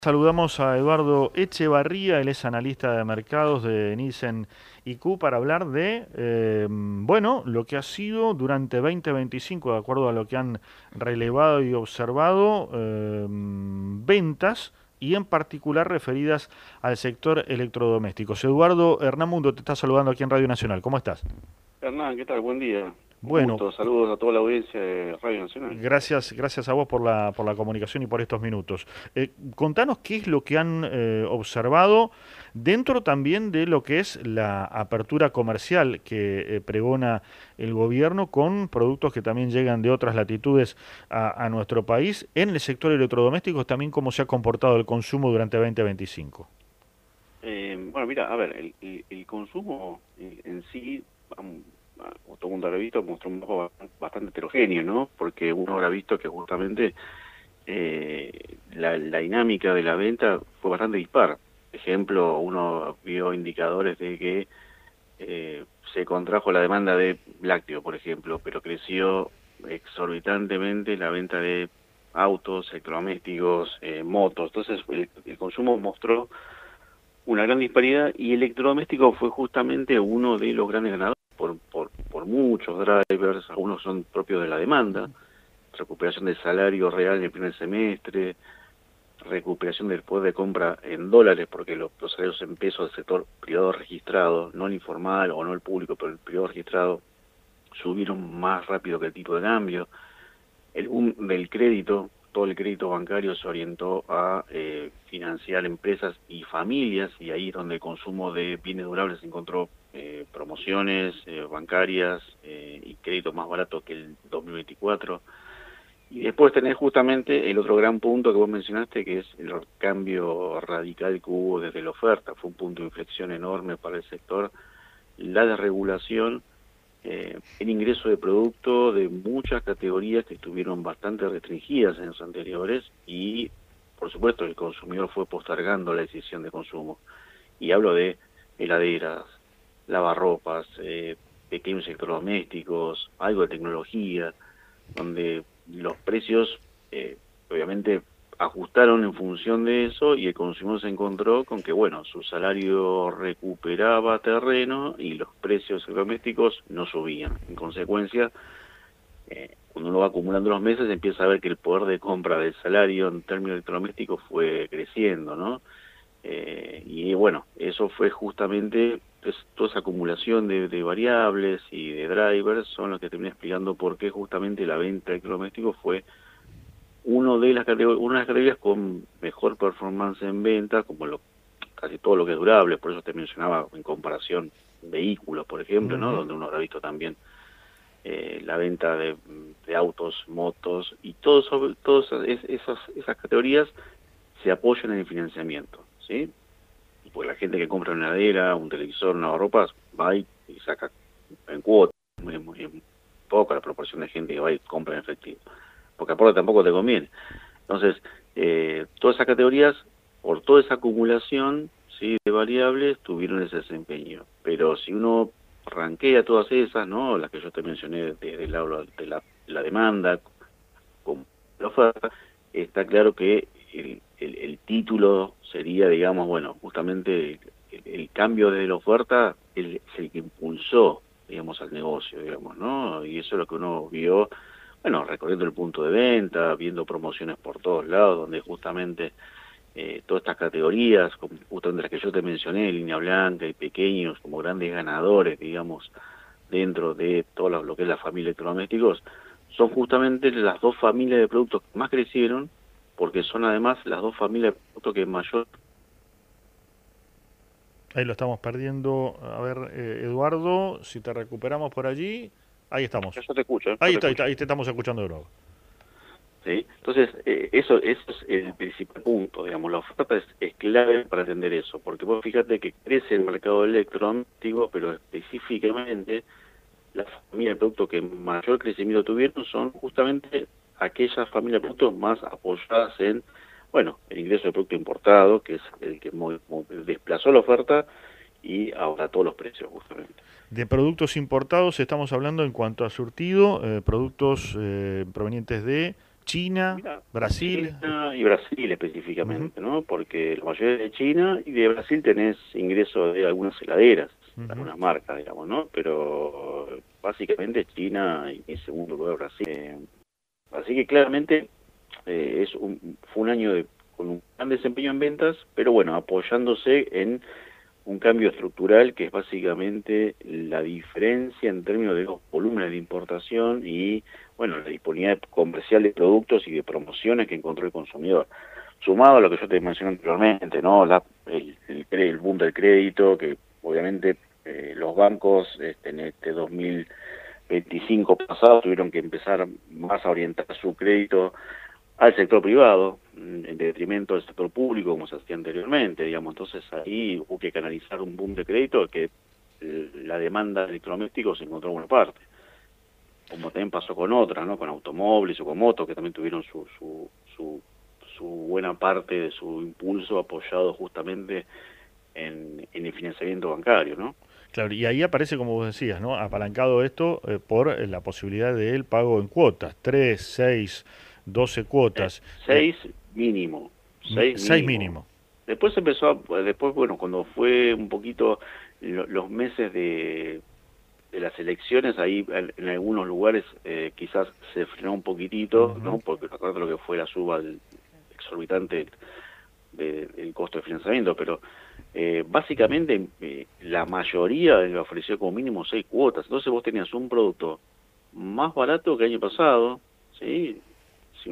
Saludamos a Eduardo Echevarría, él es analista de mercados de Nielsen IQ para hablar de, bueno, lo que ha sido durante 2025, de acuerdo a lo que han relevado y observado, ventas y en particular referidas al sector electrodomésticos. Eduardo Hernamundo te está saludando aquí en Radio Nacional. ¿Cómo estás? Hernán, ¿qué tal? Buen día. Un Bueno, gusto. Saludos a toda la audiencia de Radio Nacional. gracias a vos por la comunicación y por estos minutos. Contanos qué es lo que han observado dentro también de lo que es la apertura comercial que pregona el gobierno con productos que también llegan de otras latitudes a nuestro país. En el sector electrodoméstico también cómo se ha comportado el consumo durante 2025. Bueno, mira, a ver, el consumo en sí, todo el mundo habrá visto, mostró un mapa bastante heterogéneo, ¿no? Porque uno habrá visto que justamente la dinámica de la venta fue bastante dispar. Por ejemplo, uno vio indicadores de que se contrajo la demanda de lácteo, por ejemplo, pero creció exorbitantemente la venta de autos, electrodomésticos, motos. Entonces, el consumo mostró una gran disparidad y electrodoméstico fue justamente uno de los grandes ganadores por muchos drivers. Algunos son propios de la demanda, recuperación del salario real en el primer semestre, recuperación del poder de compra en dólares, porque los salarios en pesos del sector privado registrado, no el informal o no el público, pero el privado registrado, subieron más rápido que el tipo de cambio. El boom del crédito, todo el crédito bancario se orientó a financiar empresas y familias, y ahí es donde el consumo de bienes durables encontró promociones bancarias y créditos más baratos que el 2024. Y después tenés justamente el otro gran punto que vos mencionaste, que es el cambio radical que hubo desde la oferta. Fue un punto de inflexión enorme para el sector. La desregulación, el ingreso de producto de muchas categorías que estuvieron bastante restringidas en los anteriores y, por supuesto, el consumidor fue postergando la decisión de consumo. Y hablo de heladeras, lavarropas, pequeños electrodomésticos, algo de tecnología, donde los precios obviamente ajustaron en función de eso y el consumidor se encontró con que, bueno, su salario recuperaba terreno y los precios domésticos no subían. En consecuencia, cuando uno va acumulando los meses empieza a ver que el poder de compra del salario en términos electrodomésticos fue creciendo, ¿no? Y bueno, eso fue justamente toda esa acumulación de variables y de drivers son los que terminan explicando por qué justamente la venta de electrodomésticos fue una de las categorías con mejor performance en venta, como casi todo lo que es durable. Por eso te mencionaba en comparación vehículos, por ejemplo, ¿no? Ujú. Donde uno habrá visto también la venta de autos, motos, y todas esas categorías se apoyan en el financiamiento, ¿sí? Pues la gente que compra una heladera, un televisor, una lavarropas, va y saca en cuota, muy poca la proporción de gente que va y compra en efectivo, porque aparte tampoco te conviene. Entonces, todas esas categorías, por toda esa acumulación, ¿sí?, de variables, tuvieron ese desempeño. Pero si uno ranquea todas esas, ¿no?, las que yo te mencioné desde el lado de la demanda, como la oferta, está claro que el título sería, digamos, bueno, justamente el cambio de la oferta es el que impulsó, digamos, al negocio, digamos, ¿no? Y eso es lo que uno vio, bueno, recorriendo el punto de venta, viendo promociones por todos lados, donde justamente todas estas categorías, como justamente las que yo te mencioné, línea blanca y pequeños, como grandes ganadores, digamos, dentro de todo lo que es la familia de electrodomésticos, son justamente las dos familias de productos que más crecieron, porque son además las dos familias de productos que mayor... Ahí lo estamos perdiendo. A ver, Eduardo, si te recuperamos por allí. Ahí estamos. Yo te escucho, yo Ahí te está, escucho. ahí te estamos escuchando de nuevo. ¿Sí? Entonces, eso es el principal punto, digamos, la oferta es clave para atender eso, porque vos fíjate que crece el mercado electrodoméstico, pero específicamente las familias de productos que mayor crecimiento tuvieron son justamente aquellas familias de productos más apoyadas en, bueno, el ingreso de producto importado, que es el que desplazó la oferta y abarató los precios justamente. De productos importados estamos hablando en cuanto a surtido, productos provenientes de China, Mira, Brasil. China y Brasil Ujú, específicamente, ¿no? Porque la mayoría de China y de Brasil tenés ingreso de algunas heladeras, ujú. algunas marcas, digamos, ¿no? Pero básicamente China y en segundo lugar Brasil. Así que claramente fue un año con un gran desempeño en ventas, pero bueno, apoyándose en un cambio estructural que es básicamente la diferencia en términos de los volúmenes de importación y, bueno, la disponibilidad comercial de productos y de promociones que encontró el consumidor. Sumado a lo que yo te mencioné anteriormente, ¿no? El boom del crédito, que obviamente los bancos en este 2025 pasado tuvieron que empezar más a orientar su crédito al sector privado, en detrimento del sector público, como se hacía anteriormente, digamos. Entonces ahí hubo que canalizar un boom de crédito que la demanda de electrodomésticos se encontró en buena parte, como también pasó con otras, ¿no? Con automóviles o con motos, que también tuvieron su buena parte de su impulso apoyado justamente en el financiamiento bancario, ¿no? Claro, y ahí aparece, como vos decías, ¿no? Apalancado esto por la posibilidad del pago en cuotas, 3, 6, 12 Eh, cuotas, seis mínimo, seis 6 mínimo. mínimo. Después después, bueno, cuando fue un poquito los meses de las elecciones, ahí en algunos lugares quizás se frenó un poquitito, Ujú. ¿no? Porque recuerdo lo que fue la suba exorbitante del costo de financiamiento, pero básicamente la mayoría ofreció como mínimo 6 cuotas. Entonces vos tenías un producto más barato que el año pasado, ¿sí? Si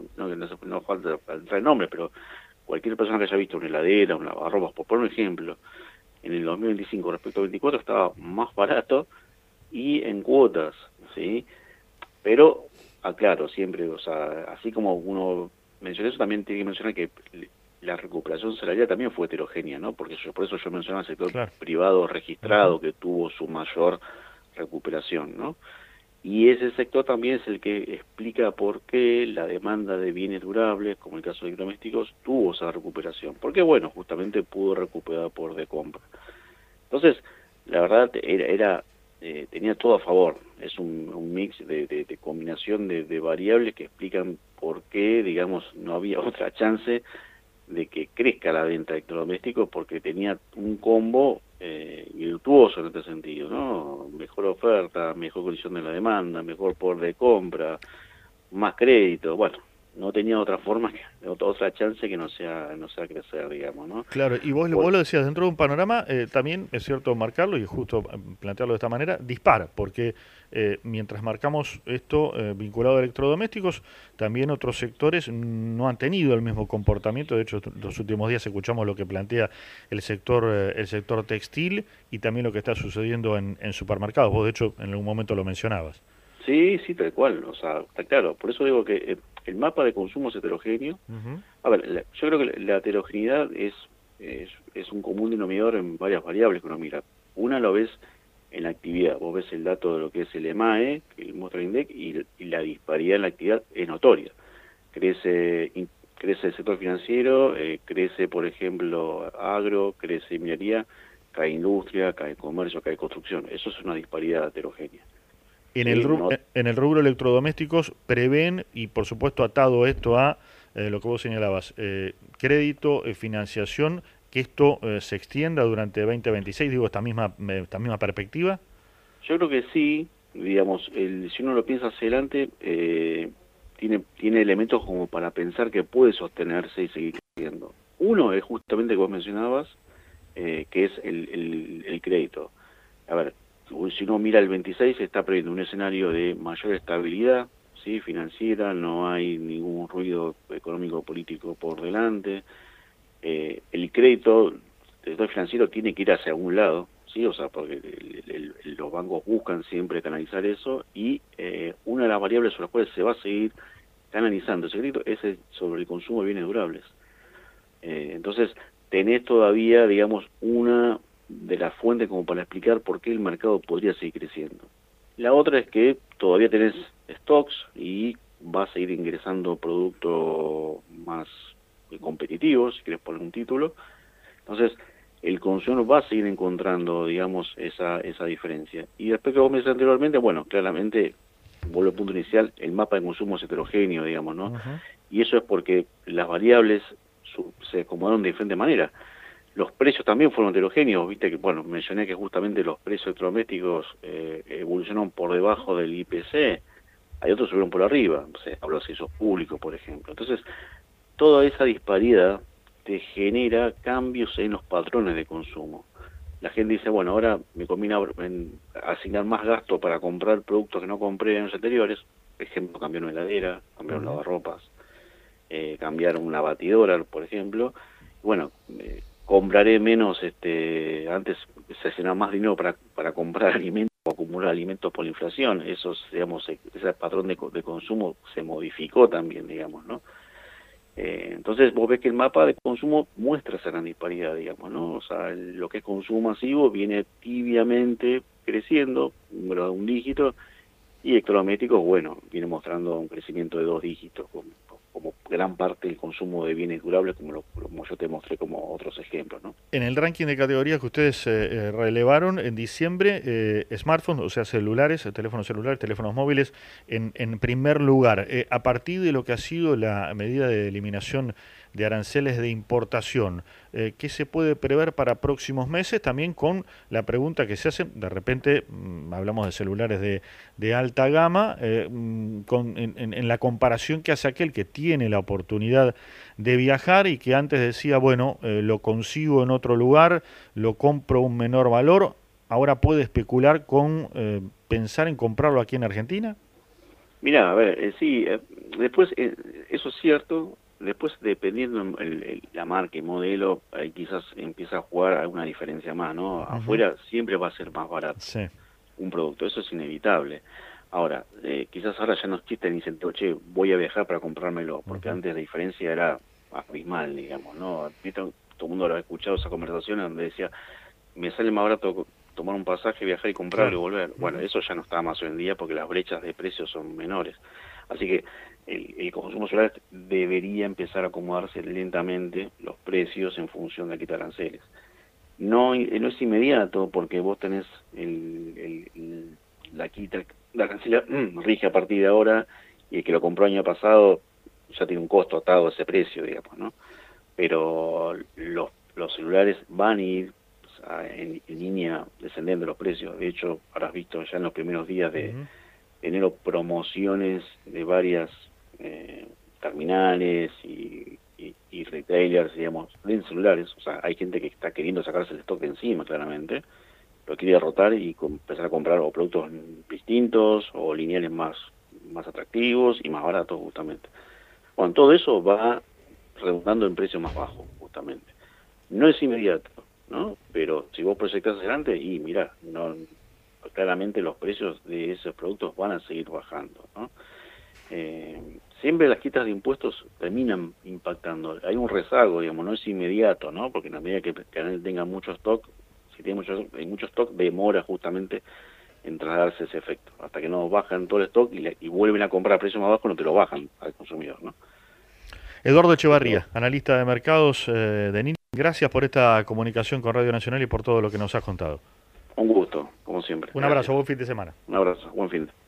no falta entrar el nombre, pero cualquier persona que haya visto una heladera, un lavarropas, por poner un ejemplo, en el 2025 respecto al 24 estaba más barato y en cuotas, ¿sí? Pero, aclaro, siempre, o sea, así como uno menciona eso, también tiene que mencionar que la recuperación salarial también fue heterogénea, ¿no? Porque por eso yo mencionaba el sector Claro. privado Ujú. registrado que tuvo su mayor recuperación, ¿no? Y ese sector también es el que explica por qué la demanda de bienes durables, como el caso de electrodomésticos, tuvo esa recuperación. Porque, bueno, justamente pudo recuperar por de compra. Entonces, la verdad, tenía todo a favor. Es un mix de combinación de variables que explican por qué, digamos, no había otra chance de que crezca la venta de electrodomésticos porque tenía un combo virtuoso en este sentido, ¿no? Mejor oferta, mejor condición de la demanda, mejor poder de compra, más crédito, bueno, no tenía otra forma, otra chance que no sea crecer, digamos, ¿no? Claro, y vos Por, lo decías, dentro de un panorama, también es cierto marcarlo y justo plantearlo de esta manera, dispara, porque mientras marcamos esto vinculado a electrodomésticos, también otros sectores no han tenido el mismo comportamiento. De hecho, los últimos días escuchamos lo que plantea el sector textil y también lo que está sucediendo en supermercados. Vos, de hecho, en algún momento lo mencionabas. sí, sí, tal cual, o sea, está claro, por eso digo que el mapa de consumo es heterogéneo. Ujú. A ver, yo creo que la heterogeneidad es un común denominador en varias variables que uno mira. Una lo ves en la actividad, vos ves el dato de lo que es el EMAE, el Muestra Index, y la disparidad en la actividad es notoria. Crece el sector financiero, crece, por ejemplo, agro, crece minería, cae industria, cae comercio, cae construcción. Eso es una disparidad heterogénea. ¿Sí? No, En el rubro electrodomésticos prevén, y por supuesto atado esto a lo que vos señalabas, crédito, financiación, que esto se extienda durante 2026, digo, esta misma perspectiva. yo creo que sí, digamos, si uno lo piensa hacia adelante, tiene elementos como para pensar que puede sostenerse y seguir creciendo. Uno es justamente que vos mencionabas, que es el crédito. A ver, si uno mira el 26, se está previendo un escenario de mayor estabilidad, ¿sí? Financiera, no hay ningún ruido económico o político por delante. El crédito, el sector financiero tiene que ir hacia algún lado, ¿sí? O sea, porque los bancos buscan siempre canalizar eso y una de las variables sobre las cuales se va a seguir canalizando ese crédito es sobre el consumo de bienes durables. Entonces, tenés todavía, digamos, una de las fuentes como para explicar por qué el mercado podría seguir creciendo. La otra es que todavía tenés stocks y va a seguir ingresando productos más competitivos, si querés poner un título. Entonces, el consumidor va a seguir encontrando, digamos, esa diferencia. Y respecto a lo que me decía anteriormente, bueno, claramente vuelvo al punto inicial, el mapa de consumo es heterogéneo, digamos, ¿no? Ujú. Y eso es porque las variables se acomodaron de diferente manera. Los precios también fueron heterogéneos, viste que, bueno, mencioné que justamente los precios electrodomésticos evolucionaron por debajo del IPC, hay otros que subieron por arriba, o sea, hablo de servicios públicos, por ejemplo. Entonces, toda esa disparidad te genera cambios en los patrones de consumo. La gente dice, bueno, ahora me conviene asignar más gasto para comprar productos que no compré en años anteriores. Por ejemplo, cambiar una heladera, cambiar un Ujú. lavarropas, cambiar una batidora, por ejemplo. Bueno, compraré menos, antes se hacía más dinero para comprar alimentos o acumular alimentos por la inflación. Eso, digamos, ese patrón de consumo se modificó también, digamos, ¿no? Entonces vos ves que el mapa de consumo muestra esa gran disparidad, digamos, ¿no? O sea, lo que es consumo masivo viene tibiamente creciendo, un número de un dígito, y electrodomésticos, bueno, viene mostrando un crecimiento de 2 dígitos, como gran parte del consumo de bienes durables, como yo te mostré como otros ejemplos, ¿no? En el ranking de categorías que ustedes relevaron en diciembre, smartphones, o sea, celulares, teléfonos celulares, teléfonos móviles, en primer lugar. A partir de lo que ha sido la medida de eliminación de aranceles de importación, ¿qué se puede prever para próximos meses? También con la pregunta que se hace, de repente, hablamos de celulares de alta gama, en la comparación que hace aquel que tiene la oportunidad de viajar y que antes decía, bueno, lo consigo en otro lugar, lo compro a un menor valor, ahora puede especular con pensar en comprarlo aquí en Argentina. Mira, a ver, sí, después, eso es cierto, después dependiendo la marca y modelo, ahí quizás empieza a jugar alguna diferencia más, ¿no? Ujú. Afuera siempre va a ser más barato Sí. un producto, eso es inevitable. Ahora, quizás ahora ya no existe el incentivo, che, voy a viajar para comprármelo, porque Ujú. antes la diferencia era abismal, digamos, ¿no? Todo el mundo lo ha escuchado esa conversación donde decía, me sale más barato tomar un pasaje, viajar y comprarlo Claro. y volver. Bueno, Ujú. eso ya no está más hoy en día porque las brechas de precios son menores. Así que el consumo solar debería empezar a acomodarse lentamente los precios en función de quitar aranceles. No, no es inmediato porque vos tenés la quita, la cancela rige a partir de ahora y el que lo compró año pasado ya tiene un costo atado a ese precio, digamos, ¿no? Pero los celulares van a ir, o sea, en línea descendiendo los precios. De hecho, habrás visto ya en los primeros días de Ujú. enero promociones de varias terminales y retailers, digamos, de celulares. O sea, hay gente que está queriendo sacarse el stock de encima, claramente, lo quiere derrotar y empezar a comprar o productos distintos o lineales más atractivos y más baratos, justamente. Bueno, todo eso va redundando en precios más bajos, justamente. No es inmediato, ¿no? Pero si vos proyectás adelante, y mirá, no, claramente los precios de esos productos van a seguir bajando, ¿no? Siempre las quitas de impuestos terminan impactando. Hay un rezago, digamos, no es inmediato, ¿no? Porque en la medida que el canal tenga mucho stock, si tiene mucho stock, demora justamente en trasladarse ese efecto. Hasta que no bajan todo el stock y vuelven a comprar a precio más bajo, no te lo bajan al consumidor, ¿no? Eduardo Pero Echevarría, analista de mercados de NIN. Gracias por esta comunicación con Radio Nacional y por todo lo que nos has contado. un gusto, como siempre. Un abrazo, Gracias. buen fin de semana. Un abrazo. Buen fin de